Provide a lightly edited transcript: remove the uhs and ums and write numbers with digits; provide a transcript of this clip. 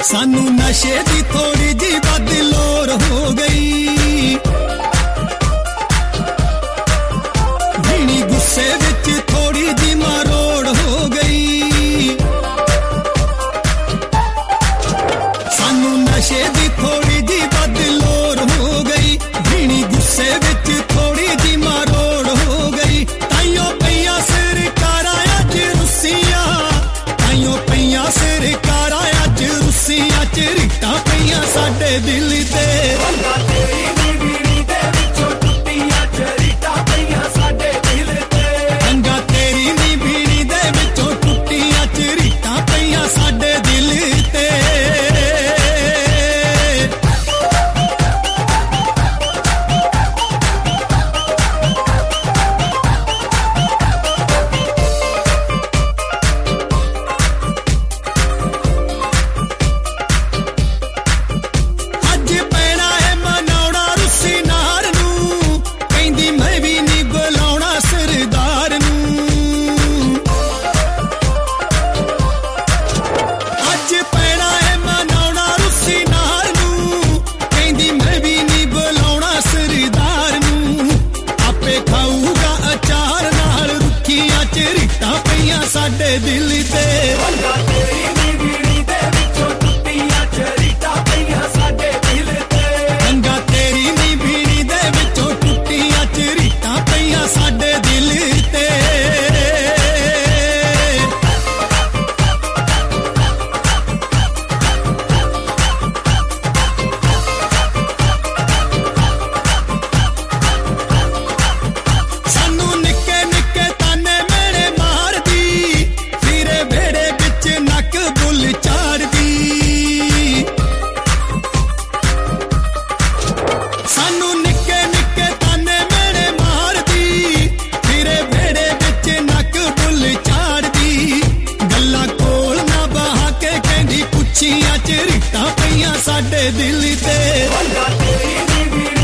सानू नशे दी थोड़ी जी बद लोर हो गई भीनी गुस्से विच थोड़ी जी मरोड़ हो गई सानू नशे दी थोड़ी जी बद लोर हो गई भीनी गुस्से विच थोड़ी जी मरोड़ हो गई ताइयों पईयां सरकारां अज रुसियां ताइयों पईयां सरकारां अज रुसियां च रीटां पईयां साडे दिल ते साडे दिल ते गंगा तेरी नी बीड़ी दे विचों टुटियां चरीटां पईयां साडे दिल ते सानू निक्के निक्के ताने मेरे मारदी फिरे बेड़े विच नक बुल चाड़दी सानू निक्के निक्के ताने मेरे मारदी फिरे बेड़े विच नक बुल चाड़दी गल्लां कोल ना बहा के कहंदी पुछियां च रीटां पईयां साडे दिल ते